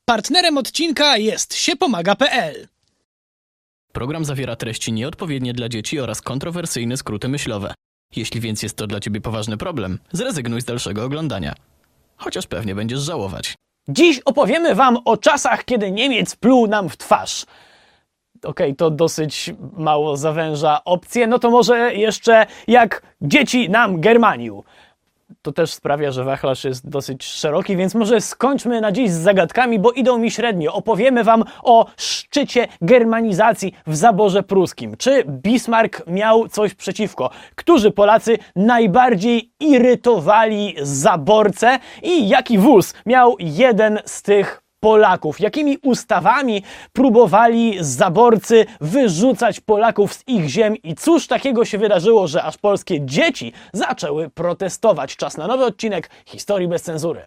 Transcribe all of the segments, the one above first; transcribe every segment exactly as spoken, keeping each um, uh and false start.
Partnerem odcinka jest siepomaga kropka pe el. Program zawiera treści nieodpowiednie dla dzieci oraz kontrowersyjne skróty myślowe. Jeśli więc jest to dla ciebie poważny problem, zrezygnuj z dalszego oglądania. Chociaż pewnie będziesz żałować. Dziś opowiemy wam o czasach, kiedy Niemiec pluł nam w twarz. Okej, okay, to dosyć mało zawęża opcję. No to może jeszcze jak dzieci nam Germaniu. To też sprawia, że wachlarz jest dosyć szeroki, więc może skończmy na dziś z zagadkami, bo idą mi średnio. Opowiemy wam o szczycie germanizacji w zaborze pruskim. Czy Bismarck miał coś przeciwko? Którzy Polacy najbardziej irytowali zaborcę? I jaki wóz miał jeden z tych Polaków? Jakimi ustawami próbowali zaborcy wyrzucać Polaków z ich ziem i cóż takiego się wydarzyło, że aż polskie dzieci zaczęły protestować? Czas na nowy odcinek Historii bez cenzury.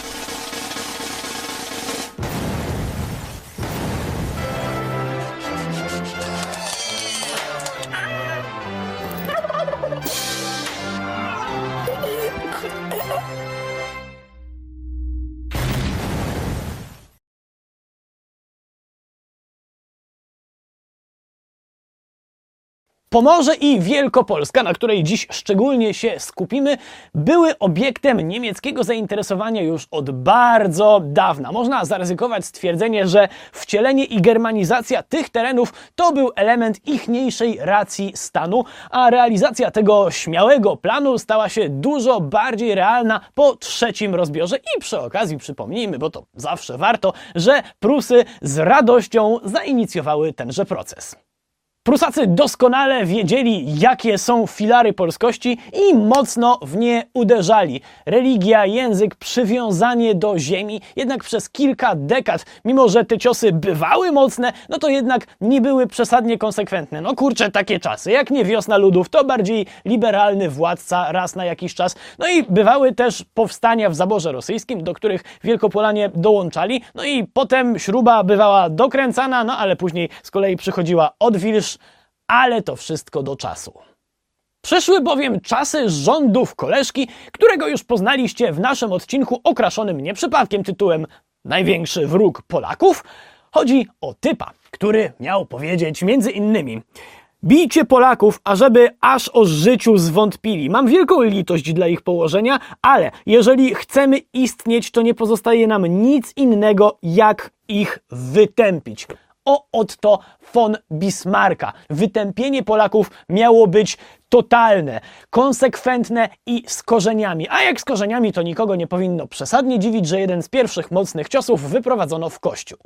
Pomorze i Wielkopolska, na której dziś szczególnie się skupimy, były obiektem niemieckiego zainteresowania już od bardzo dawna. Można zaryzykować stwierdzenie, że wcielenie i germanizacja tych terenów to był element ichniejszej racji stanu, a realizacja tego śmiałego planu stała się dużo bardziej realna po trzecim rozbiorze i przy okazji przypomnijmy, bo to zawsze warto, że Prusy z radością zainicjowały tenże proces. Prusacy doskonale wiedzieli, jakie są filary polskości i mocno w nie uderzali. Religia, język, przywiązanie do ziemi, jednak przez kilka dekad, mimo że te ciosy bywały mocne, no to jednak nie były przesadnie konsekwentne. No kurczę, takie czasy, jak nie wiosna ludów, to bardziej liberalny władca raz na jakiś czas. No i bywały też powstania w zaborze rosyjskim, do których Wielkopolanie dołączali, no i potem śruba bywała dokręcana, no ale później z kolei przychodziła odwilż, ale to wszystko do czasu. Przyszły bowiem czasy rządów koleżki, którego już poznaliście w naszym odcinku okraszonym nie przypadkiem tytułem Największy wróg Polaków. Chodzi o typa, który miał powiedzieć między innymi: bijcie Polaków, ażeby aż o życiu zwątpili. Mam wielką litość dla ich położenia, ale jeżeli chcemy istnieć, to nie pozostaje nam nic innego, jak ich wytępić. O Otto von Bismarcka. Wytępienie Polaków miało być totalne, konsekwentne i z korzeniami. A jak z korzeniami, to nikogo nie powinno przesadnie dziwić, że jeden z pierwszych mocnych ciosów wyprowadzono w Kościół.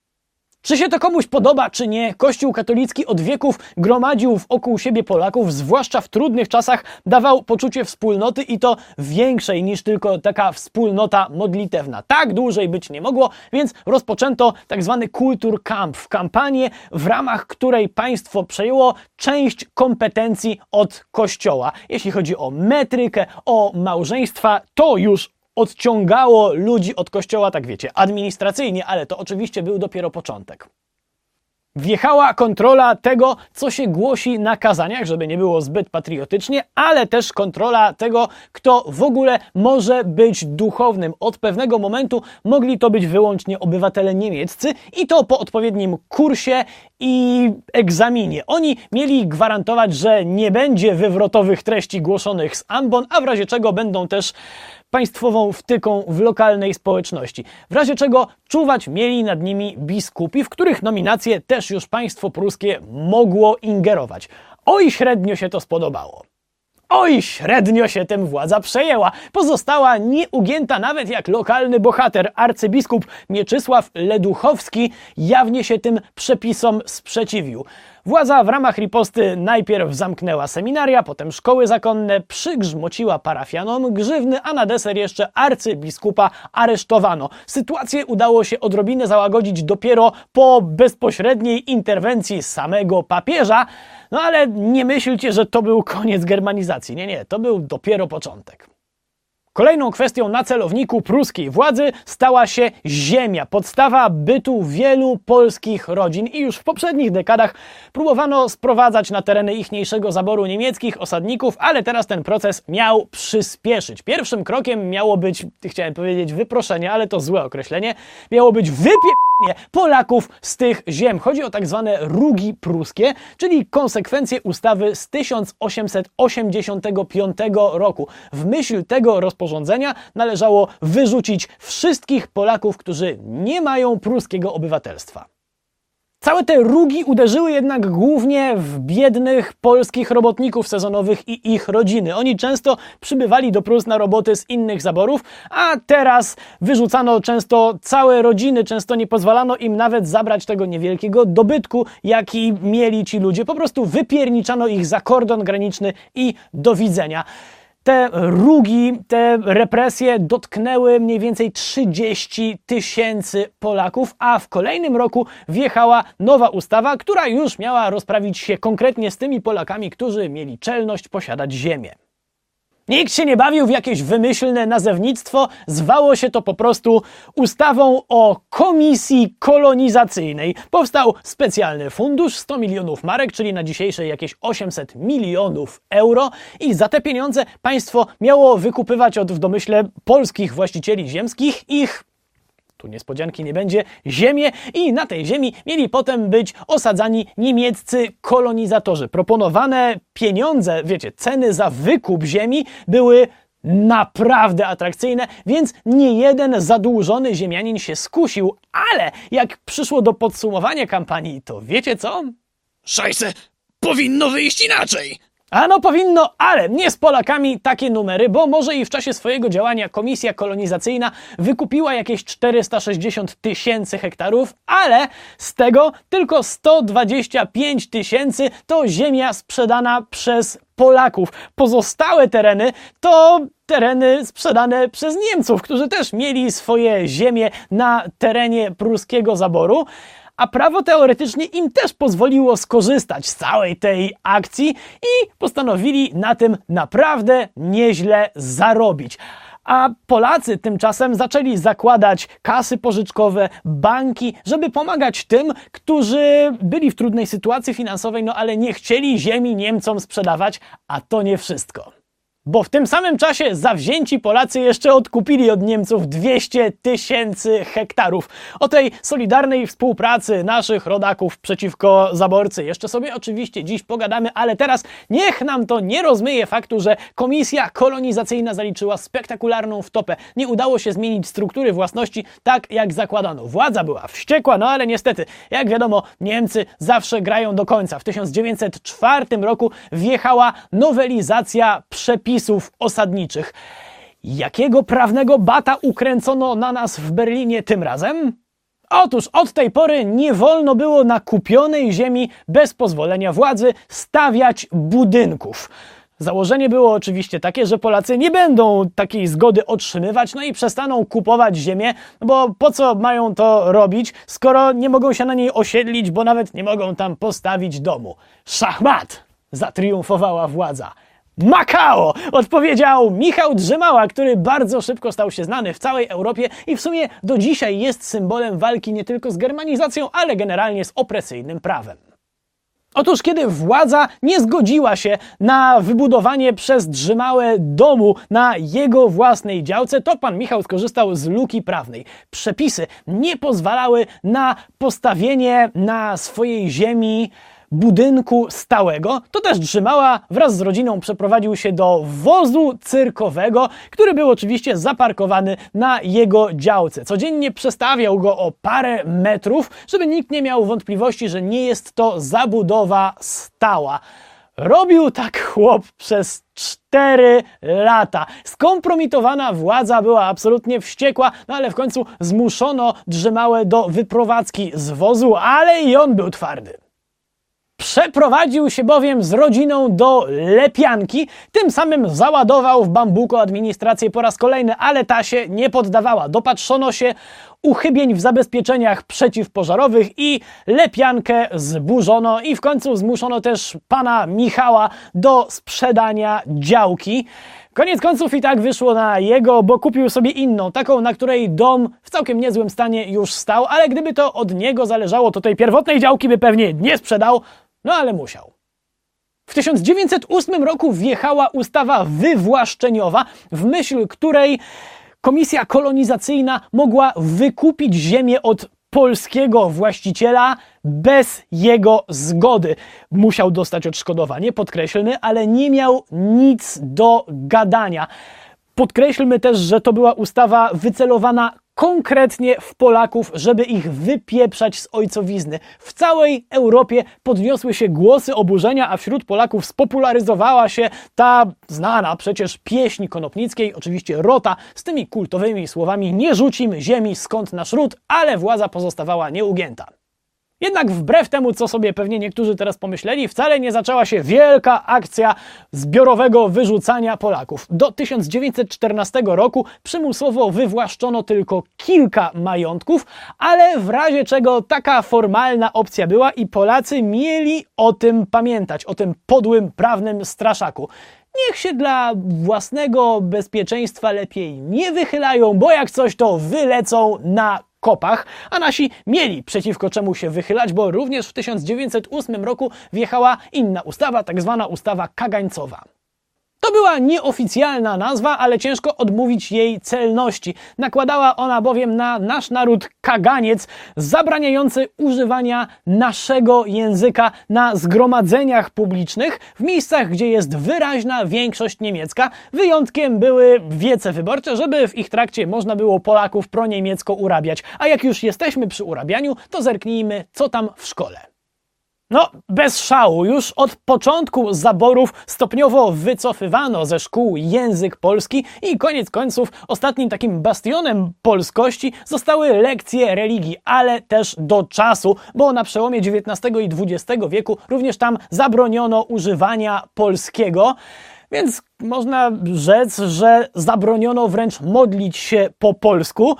Czy się to komuś podoba, czy nie, Kościół katolicki od wieków gromadził wokół siebie Polaków, zwłaszcza w trudnych czasach dawał poczucie wspólnoty i to większej niż tylko taka wspólnota modlitewna. Tak dłużej być nie mogło, więc rozpoczęto tak zwany Kulturkampf, kampanię, w ramach której państwo przejęło część kompetencji od Kościoła. Jeśli chodzi o metrykę, o małżeństwa, to już odciągało ludzi od kościoła, tak wiecie, administracyjnie, ale to oczywiście był dopiero początek. Wjechała kontrola tego, co się głosi na kazaniach, żeby nie było zbyt patriotycznie, ale też kontrola tego, kto w ogóle może być duchownym. Od pewnego momentu mogli to być wyłącznie obywatele niemieccy i to po odpowiednim kursie i egzaminie. Oni mieli gwarantować, że nie będzie wywrotowych treści głoszonych z ambon, a w razie czego będą też państwową wtyką w lokalnej społeczności. W razie czego czuwać mieli nad nimi biskupi, w których nominacje też już państwo pruskie mogło ingerować. Oj, średnio się to spodobało. Oj, średnio się tym władza przejęła. Pozostała nieugięta, nawet jak lokalny bohater, arcybiskup Mieczysław Leduchowski jawnie się tym przepisom sprzeciwił. Władza w ramach riposty najpierw zamknęła seminaria, potem szkoły zakonne, przygrzmociła parafianom grzywny, a na deser jeszcze arcybiskupa aresztowano. Sytuację udało się odrobinę załagodzić dopiero po bezpośredniej interwencji samego papieża, no ale nie myślcie, że to był koniec germanizacji. Nie, nie, to był dopiero początek. Kolejną kwestią na celowniku pruskiej władzy stała się ziemia, podstawa bytu wielu polskich rodzin i już w poprzednich dekadach próbowano sprowadzać na tereny ichniejszego zaboru niemieckich osadników, ale teraz ten proces miał przyspieszyć. Pierwszym krokiem miało być, chciałem powiedzieć wyproszenie, ale to złe określenie, miało być wypieprzenie Polaków z tych ziem. Chodzi o tak zwane rugi pruskie, czyli konsekwencje ustawy z tysiąc osiemset osiemdziesiątego piątego roku. W myśl tego rozporządzenia należało wyrzucić wszystkich Polaków, którzy nie mają pruskiego obywatelstwa. Całe te rugi uderzyły jednak głównie w biednych polskich robotników sezonowych i ich rodziny. Oni często przybywali do Prus na roboty z innych zaborów, a teraz wyrzucano często całe rodziny, często nie pozwalano im nawet zabrać tego niewielkiego dobytku, jaki mieli ci ludzie. Po prostu wypierniczano ich za kordon graniczny i do widzenia. Te rugi, te represje dotknęły mniej więcej trzydzieści tysięcy Polaków, a w kolejnym roku wjechała nowa ustawa, która już miała rozprawić się konkretnie z tymi Polakami, którzy mieli czelność posiadać ziemię. Nikt się nie bawił w jakieś wymyślne nazewnictwo, zwało się to po prostu ustawą o komisji kolonizacyjnej. Powstał specjalny fundusz, sto milionów marek, czyli na dzisiejsze jakieś osiemset milionów euro i za te pieniądze państwo miało wykupywać od w domyśle polskich właścicieli ziemskich ich, tu niespodzianki nie będzie, ziemię i na tej ziemi mieli potem być osadzani niemieccy kolonizatorzy. Proponowane pieniądze, wiecie, ceny za wykup ziemi były naprawdę atrakcyjne, więc nie jeden zadłużony ziemianin się skusił, ale jak przyszło do podsumowania kampanii, to wiecie co? Szajse, powinno wyjść inaczej! Ano powinno, ale nie z Polakami takie numery, bo może i w czasie swojego działania komisja kolonizacyjna wykupiła jakieś czterysta sześćdziesiąt tysięcy hektarów, ale z tego tylko sto dwadzieścia pięć tysięcy to ziemia sprzedana przez Polaków. Pozostałe tereny to tereny sprzedane przez Niemców, którzy też mieli swoje ziemie na terenie pruskiego zaboru. A prawo teoretycznie im też pozwoliło skorzystać z całej tej akcji i postanowili na tym naprawdę nieźle zarobić. A Polacy tymczasem zaczęli zakładać kasy pożyczkowe, banki, żeby pomagać tym, którzy byli w trudnej sytuacji finansowej, no ale nie chcieli ziemi Niemcom sprzedawać, a to nie wszystko. Bo w tym samym czasie zawzięci Polacy jeszcze odkupili od Niemców dwieście tysięcy hektarów. O tej solidarnej współpracy naszych rodaków przeciwko zaborcy jeszcze sobie oczywiście dziś pogadamy, ale teraz niech nam to nie rozmyje faktu, że komisja kolonizacyjna zaliczyła spektakularną wtopę. Nie udało się zmienić struktury własności tak jak zakładano. Władza była wściekła, no ale niestety, jak wiadomo, Niemcy zawsze grają do końca. W tysiąc dziewięćset czwartym roku wjechała nowelizacja przepisów osadniczych. Jakiego prawnego bata ukręcono na nas w Berlinie tym razem? Otóż od tej pory nie wolno było na kupionej ziemi bez pozwolenia władzy stawiać budynków. Założenie było oczywiście takie, że Polacy nie będą takiej zgody otrzymywać, no i przestaną kupować ziemię, bo po co mają to robić, skoro nie mogą się na niej osiedlić, bo nawet nie mogą tam postawić domu. Szachmat! Zatriumfowała władza. Makao! Odpowiedział Michał Drzymała, który bardzo szybko stał się znany w całej Europie i w sumie do dzisiaj jest symbolem walki nie tylko z germanizacją, ale generalnie z opresyjnym prawem. Otóż kiedy władza nie zgodziła się na wybudowanie przez Drzymałę domu na jego własnej działce, to pan Michał skorzystał z luki prawnej. Przepisy nie pozwalały na postawienie na swojej ziemi budynku stałego, to też Drzymała wraz z rodziną przeprowadził się do wozu cyrkowego, który był oczywiście zaparkowany na jego działce. Codziennie przestawiał go o parę metrów, żeby nikt nie miał wątpliwości, że nie jest to zabudowa stała. Robił tak chłop przez cztery lata. Skompromitowana władza była absolutnie wściekła, no ale w końcu zmuszono Drzymałę do wyprowadzki z wozu, ale i on był twardy. Przeprowadził się bowiem z rodziną do Lepianki, tym samym załadował w bambuko administrację po raz kolejny, ale ta się nie poddawała. Dopatrzono się uchybień w zabezpieczeniach przeciwpożarowych i Lepiankę zburzono i w końcu zmuszono też pana Michała do sprzedania działki. Koniec końców i tak wyszło na jego, bo kupił sobie inną, taką, na której dom w całkiem niezłym stanie już stał, ale gdyby to od niego zależało, to tej pierwotnej działki by pewnie nie sprzedał, no ale musiał. W tysiąc dziewięćset ósmym roku wjechała ustawa wywłaszczeniowa, w myśl której komisja kolonizacyjna mogła wykupić ziemię od polskiego właściciela bez jego zgody. Musiał dostać odszkodowanie, podkreślmy, ale nie miał nic do gadania. Podkreślmy też, że to była ustawa wycelowana konkretnie w Polaków, żeby ich wypieprzać z ojcowizny. W całej Europie podniosły się głosy oburzenia, a wśród Polaków spopularyzowała się ta znana przecież pieśń Konopnickiej, oczywiście Rota, z tymi kultowymi słowami: nie rzucimy ziemi, skąd nasz ród, ale władza pozostawała nieugięta. Jednak wbrew temu, co sobie pewnie niektórzy teraz pomyśleli, wcale nie zaczęła się wielka akcja zbiorowego wyrzucania Polaków. Do tysiąc dziewięćset czternastego roku przymusowo wywłaszczono tylko kilka majątków, ale w razie czego taka formalna opcja była i Polacy mieli o tym pamiętać, o tym podłym prawnym straszaku. Niech się dla własnego bezpieczeństwa lepiej nie wychylają, bo jak coś, to wylecą na kopach, a nasi mieli przeciwko czemu się wychylać, bo również w tysiąc dziewięćset ósmym roku wjechała inna ustawa, tak zwana ustawa kagańcowa. To była nieoficjalna nazwa, ale ciężko odmówić jej celności. Nakładała ona bowiem na nasz naród kaganiec zabraniający używania naszego języka na zgromadzeniach publicznych w miejscach, gdzie jest wyraźna większość niemiecka. Wyjątkiem były wiece wyborcze, żeby w ich trakcie można było Polaków proniemiecko urabiać. A jak już jesteśmy przy urabianiu, to zerknijmy, co tam w szkole. No, bez szału, już od początku zaborów stopniowo wycofywano ze szkół język polski i koniec końców ostatnim takim bastionem polskości zostały lekcje religii, ale też do czasu, bo na przełomie dziewiętnastego i dwudziestego wieku również tam zabroniono używania polskiego. Więc można rzec, że zabroniono wręcz modlić się po polsku.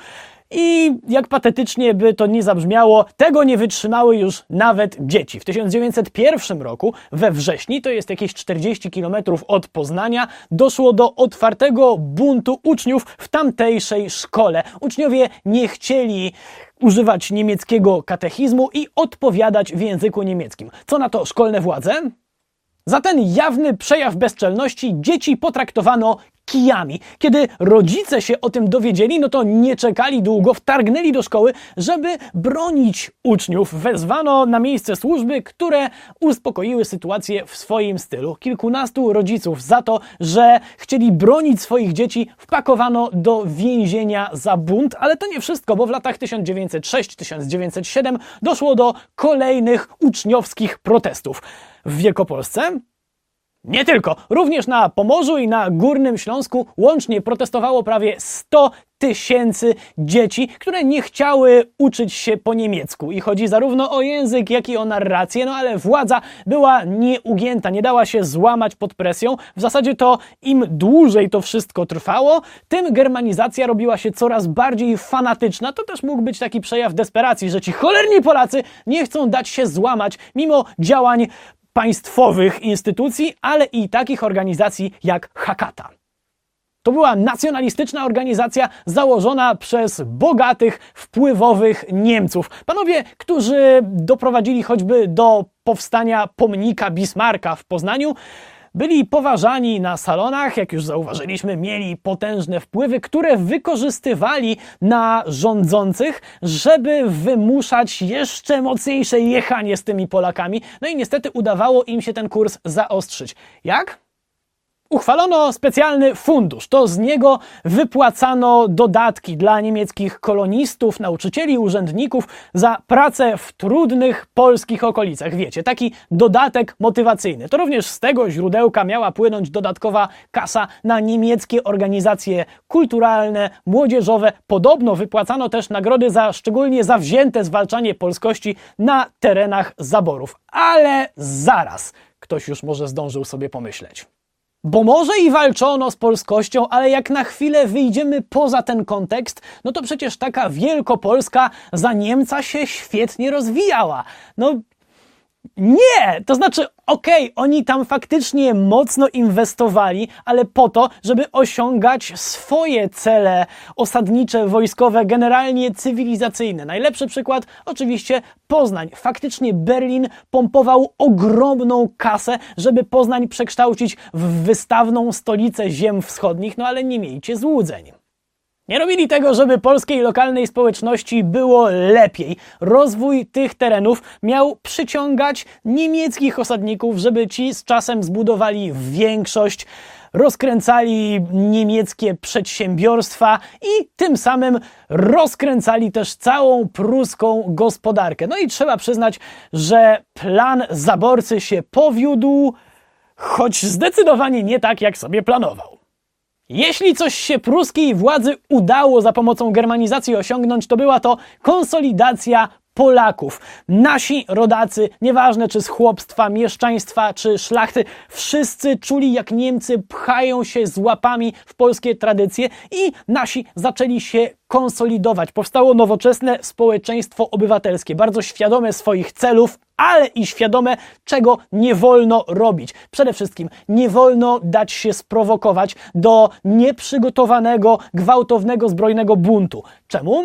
I jak patetycznie by to nie zabrzmiało, tego nie wytrzymały już nawet dzieci. W tysiąc dziewięćset pierwszym roku we wrześniu, to jest jakieś czterdzieści kilometrów od Poznania, doszło do otwartego buntu uczniów w tamtejszej szkole. Uczniowie nie chcieli używać niemieckiego katechizmu i odpowiadać w języku niemieckim. Co na to szkolne władze? Za ten jawny przejaw bezczelności dzieci potraktowano kijami. Kiedy rodzice się o tym dowiedzieli, no to nie czekali długo, wtargnęli do szkoły, żeby bronić uczniów. Wezwano na miejsce służby, które uspokoiły sytuację w swoim stylu. Kilkunastu rodziców za to, że chcieli bronić swoich dzieci, wpakowano do więzienia za bunt, ale to nie wszystko, bo w latach tysiąc dziewięćset szóstym do tysiąc dziewięćset siódmego doszło do kolejnych uczniowskich protestów. W Wielkopolsce? Nie tylko. Również na Pomorzu i na Górnym Śląsku łącznie protestowało prawie sto tysięcy dzieci, które nie chciały uczyć się po niemiecku. I chodzi zarówno o język, jak i o narrację, no ale władza była nieugięta, nie dała się złamać pod presją. W zasadzie to im dłużej to wszystko trwało, tym germanizacja robiła się coraz bardziej fanatyczna. To też mógł być taki przejaw desperacji, że ci cholerni Polacy nie chcą dać się złamać mimo działań państwowych instytucji, ale i takich organizacji jak Hakata. To była nacjonalistyczna organizacja założona przez bogatych, wpływowych Niemców. Panowie, którzy doprowadzili choćby do powstania pomnika Bismarcka w Poznaniu, byli poważani na salonach, jak już zauważyliśmy, mieli potężne wpływy, które wykorzystywali na rządzących, żeby wymuszać jeszcze mocniejsze jechanie z tymi Polakami. No i niestety udawało im się ten kurs zaostrzyć. Jak? Uchwalono specjalny fundusz. To z niego wypłacano dodatki dla niemieckich kolonistów, nauczycieli, urzędników za pracę w trudnych polskich okolicach. Wiecie, taki dodatek motywacyjny. To również z tego źródełka miała płynąć dodatkowa kasa na niemieckie organizacje kulturalne, młodzieżowe. Podobno wypłacano też nagrody za szczególnie zawzięte zwalczanie polskości na terenach zaborów. Ale zaraz, ktoś już może zdążył sobie pomyśleć. Bo może i walczono z polskością, ale jak na chwilę wyjdziemy poza ten kontekst, no to przecież taka Wielkopolska za Niemca się świetnie rozwijała. No, Nie! To znaczy, okej, okay, oni tam faktycznie mocno inwestowali, ale po to, żeby osiągać swoje cele osadnicze, wojskowe, generalnie cywilizacyjne. Najlepszy przykład oczywiście Poznań. Faktycznie Berlin pompował ogromną kasę, żeby Poznań przekształcić w wystawną stolicę ziem wschodnich, no ale nie miejcie złudzeń. Nie robili tego, żeby polskiej lokalnej społeczności było lepiej. Rozwój tych terenów miał przyciągać niemieckich osadników, żeby ci z czasem zbudowali większość, rozkręcali niemieckie przedsiębiorstwa i tym samym rozkręcali też całą pruską gospodarkę. No i trzeba przyznać, że plan zaborcy się powiódł, choć zdecydowanie nie tak, jak sobie planował. Jeśli coś się pruskiej władzy udało za pomocą germanizacji osiągnąć, to była to konsolidacja Polaków. Nasi rodacy, nieważne czy z chłopstwa, mieszczaństwa czy szlachty, wszyscy czuli, jak Niemcy pchają się z łapami w polskie tradycje i nasi zaczęli się konsolidować. Powstało nowoczesne społeczeństwo obywatelskie, bardzo świadome swoich celów, ale i świadome, czego nie wolno robić. Przede wszystkim nie wolno dać się sprowokować do nieprzygotowanego, gwałtownego, zbrojnego buntu. Czemu?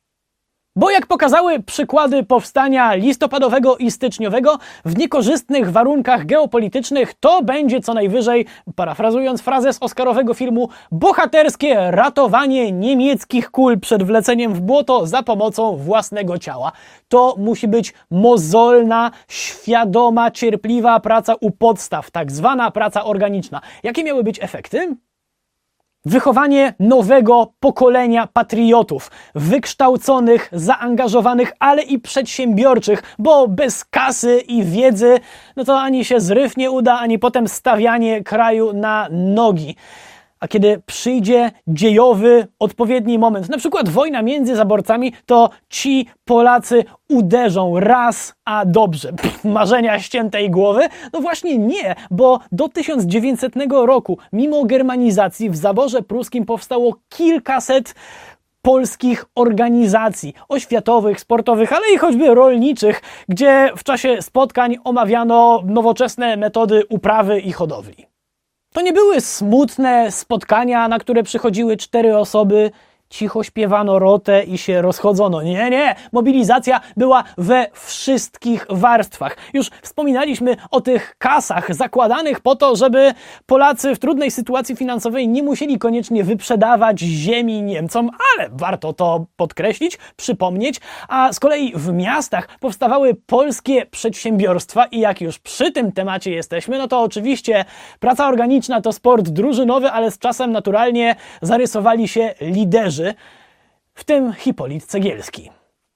Bo jak pokazały przykłady powstania listopadowego i styczniowego, w niekorzystnych warunkach geopolitycznych to będzie co najwyżej, parafrazując frazę z oscarowego filmu, bohaterskie ratowanie niemieckich kul przed wleceniem w błoto za pomocą własnego ciała. To musi być mozolna, świadoma, cierpliwa praca u podstaw, tak zwana praca organiczna. Jakie miały być efekty? Wychowanie nowego pokolenia patriotów, wykształconych, zaangażowanych, ale i przedsiębiorczych, bo bez kasy i wiedzy, no to ani się zryw nie uda, ani potem stawianie kraju na nogi. A kiedy przyjdzie dziejowy, odpowiedni moment, na przykład wojna między zaborcami, to ci Polacy uderzą raz, a dobrze. Pff, marzenia ściętej głowy? No właśnie nie, bo do tysiąc dziewięćsetnego roku, mimo germanizacji, w zaborze pruskim powstało kilkaset polskich organizacji oświatowych, sportowych, ale i choćby rolniczych, gdzie w czasie spotkań omawiano nowoczesne metody uprawy i hodowli. To nie były smutne spotkania, na które przychodziły cztery osoby, cicho śpiewano rotę i się rozchodzono. Nie, nie, mobilizacja była we wszystkich warstwach. Już wspominaliśmy o tych kasach zakładanych po to, żeby Polacy w trudnej sytuacji finansowej nie musieli koniecznie wyprzedawać ziemi Niemcom, ale warto to podkreślić, przypomnieć, a z kolei w miastach powstawały polskie przedsiębiorstwa i jak już przy tym temacie jesteśmy, no to oczywiście praca organiczna to sport drużynowy, ale z czasem naturalnie zarysowali się liderzy, w tym Hipolit Cegielski.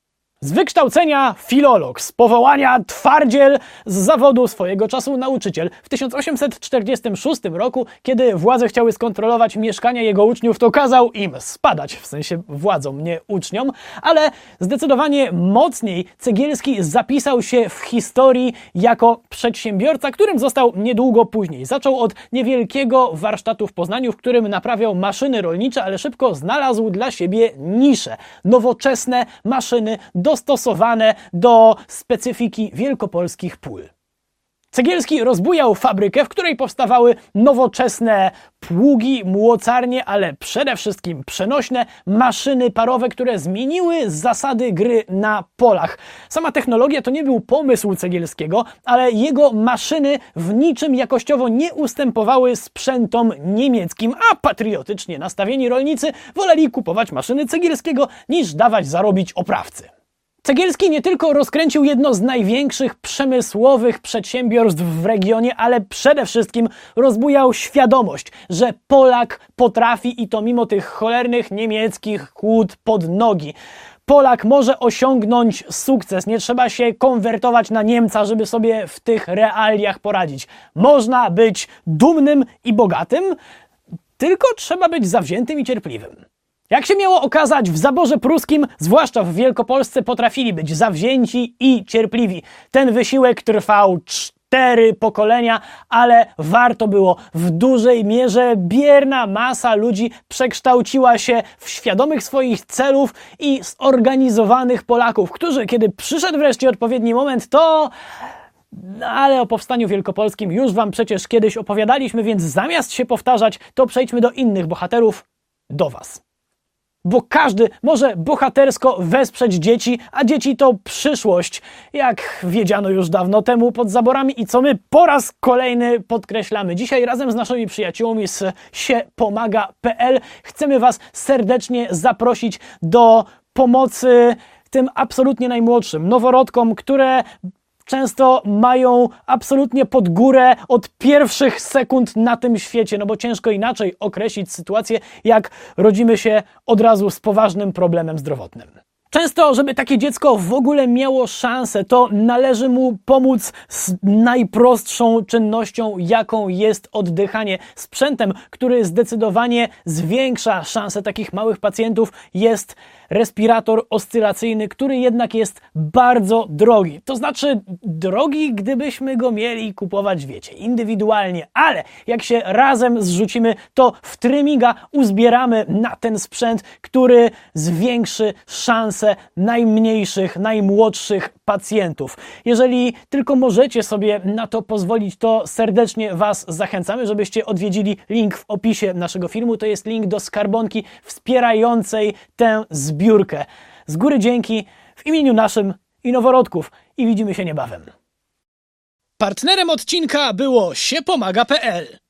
Z wykształcenia filolog, z powołania twardziel, z zawodu swojego czasu nauczyciel. W tysiąc osiemset czterdziestym szóstym roku, kiedy władze chciały skontrolować mieszkania jego uczniów, to kazał im spadać, w sensie władzom, nie uczniom, ale zdecydowanie mocniej Cegielski zapisał się w historii jako przedsiębiorca, którym został niedługo później. Zaczął od niewielkiego warsztatu w Poznaniu, w którym naprawiał maszyny rolnicze, ale szybko znalazł dla siebie niszę. Nowoczesne maszyny dostosowane do specyfiki wielkopolskich pól. Cegielski rozbujał fabrykę, w której powstawały nowoczesne pługi, młocarnie, ale przede wszystkim przenośne maszyny parowe, które zmieniły zasady gry na polach. Sama technologia to nie był pomysł Cegielskiego, ale jego maszyny w niczym jakościowo nie ustępowały sprzętom niemieckim, a patriotycznie nastawieni rolnicy woleli kupować maszyny Cegielskiego niż dawać zarobić oprawcy. Cegielski nie tylko rozkręcił jedno z największych przemysłowych przedsiębiorstw w regionie, ale przede wszystkim rozbujał świadomość, że Polak potrafi i to mimo tych cholernych niemieckich kłód pod nogi. Polak może osiągnąć sukces, nie trzeba się konwertować na Niemca, żeby sobie w tych realiach poradzić. Można być dumnym i bogatym, tylko trzeba być zawziętym i cierpliwym. Jak się miało okazać, w zaborze pruskim, zwłaszcza w Wielkopolsce, potrafili być zawzięci i cierpliwi. Ten wysiłek trwał cztery pokolenia, ale warto było. W dużej mierze bierna masa ludzi przekształciła się w świadomych swoich celów i zorganizowanych Polaków, którzy, kiedy przyszedł wreszcie odpowiedni moment, to No, ale o Powstaniu Wielkopolskim już wam przecież kiedyś opowiadaliśmy, więc zamiast się powtarzać, to przejdźmy do innych bohaterów, do was. Bo każdy może bohatersko wesprzeć dzieci, a dzieci to przyszłość, jak wiedziano już dawno temu pod zaborami i co my po raz kolejny podkreślamy. Dzisiaj razem z naszymi przyjaciółmi z siepomaga kropka pe el chcemy was serdecznie zaprosić do pomocy tym absolutnie najmłodszym, noworodkom, które często mają absolutnie pod górę od pierwszych sekund na tym świecie, no bo ciężko inaczej określić sytuację, jak rodzimy się od razu z poważnym problemem zdrowotnym. Często, żeby takie dziecko w ogóle miało szansę, to należy mu pomóc z najprostszą czynnością, jaką jest oddychanie. Sprzętem, który zdecydowanie zwiększa szanse takich małych pacjentów, jest respirator oscylacyjny, który jednak jest bardzo drogi. To znaczy drogi, gdybyśmy go mieli kupować, wiecie, indywidualnie, ale jak się razem zrzucimy, to w trymiga uzbieramy na ten sprzęt, który zwiększy szanse najmniejszych, najmłodszych pacjentów. Jeżeli tylko możecie sobie na to pozwolić, to serdecznie was zachęcamy, żebyście odwiedzili link w opisie naszego filmu. To jest link do skarbonki wspierającej tę zbiórkę. Z góry dzięki w imieniu naszym i noworodków i widzimy się niebawem. Partnerem odcinka było siepomaga kropka pe el.